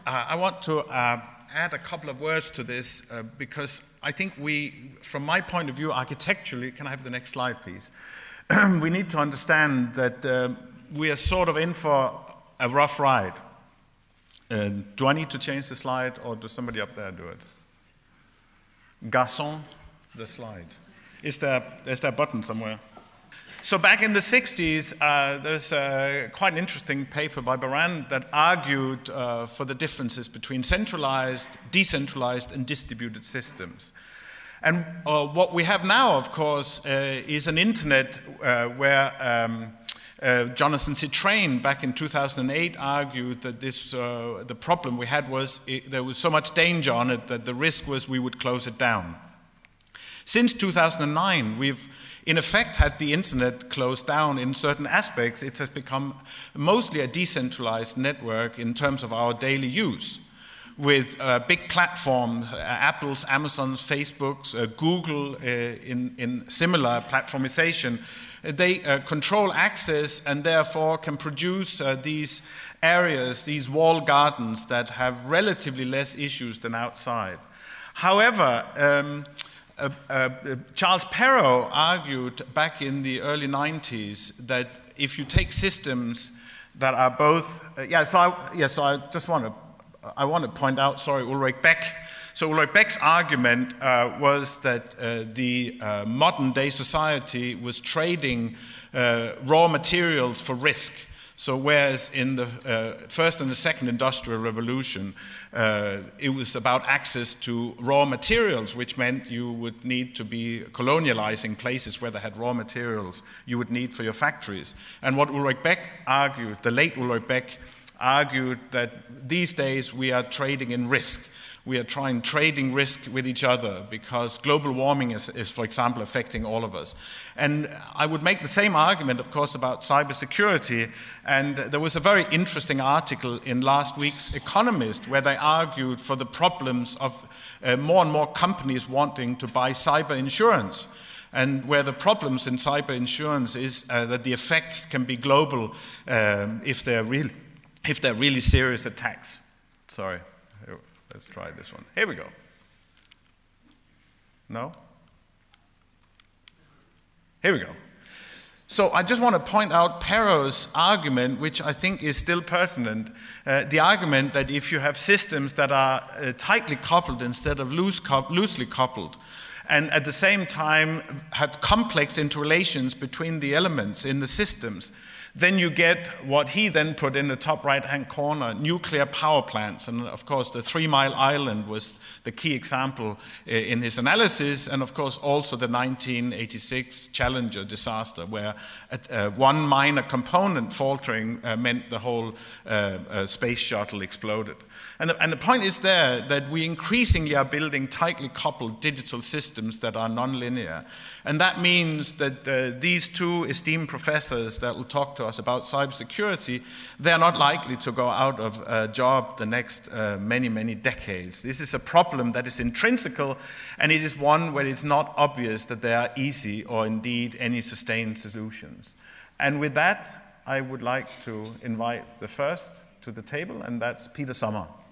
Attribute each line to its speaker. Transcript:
Speaker 1: I want to add a couple of words to this because I think from my point of view, architecturally, can I have the next slide, please? We need to understand that we are sort of in for a rough ride. Do I need to change the slide, or does somebody up there do it? Garçon, the slide. Is there a button somewhere? So back in the 60s, there's quite an interesting paper by Baran that argued for the differences between centralized, decentralized, and distributed systems. And what we have now, of course, is an internet where Jonathan Zittrain, back in 2008, argued that the problem we had was there was so much danger on it that the risk was we would close it down. Since 2009, we've in effect had the internet closed down in certain aspects. It has become mostly a decentralized network in terms of our daily use, with big platforms, Apple's, Amazon's, Facebook's, Google in similar platformization. They control access and therefore can produce these areas, these walled gardens that have relatively less issues than outside. However, Charles Perrow argued back in the early 90s that if you take systems that are both, I want to point out, Ulrich Beck. So Ulrich Beck's argument was that the modern day society was trading raw materials for risk. So whereas in the first and the second industrial revolution, it was about access to raw materials, which meant you would need to be colonializing places where they had raw materials you would need for your factories. And what Ulrich Beck argued, the late Ulrich Beck, argued that these days we are trading in risk. We are trading risk with each other because global warming is, for example, affecting all of us. And I would make the same argument, of course, about cybersecurity. And there was a very interesting article in last week's Economist where they argued for the problems of more and more companies wanting to buy cyber insurance. And where the problems in cyber insurance is that the effects can be global if they're really serious attacks. Sorry. Let's try this one. Here we go. No? Here we go. So I just want to point out Perrow's argument, which I think is still pertinent, the argument that if you have systems that are tightly coupled instead of loosely coupled, and at the same time had complex interrelations between the elements in the systems, then you get what he then put in the top right-hand corner, nuclear power plants. And of course, the 3 Mile Island was the key example in his analysis, and of course also the 1986 Challenger disaster, where one minor component faltering meant the whole space shuttle exploded. And the point is there that we increasingly are building tightly coupled digital systems that are nonlinear. And that means that these two esteemed professors that will talk to us about cybersecurity, they're not likely to go out of a job the next many, many decades. This is a problem that is intrinsical, and it is one where it's not obvious that there are easy or indeed any sustained solutions. And with that, I would like to invite the first to the table, and that's Peter Sommer.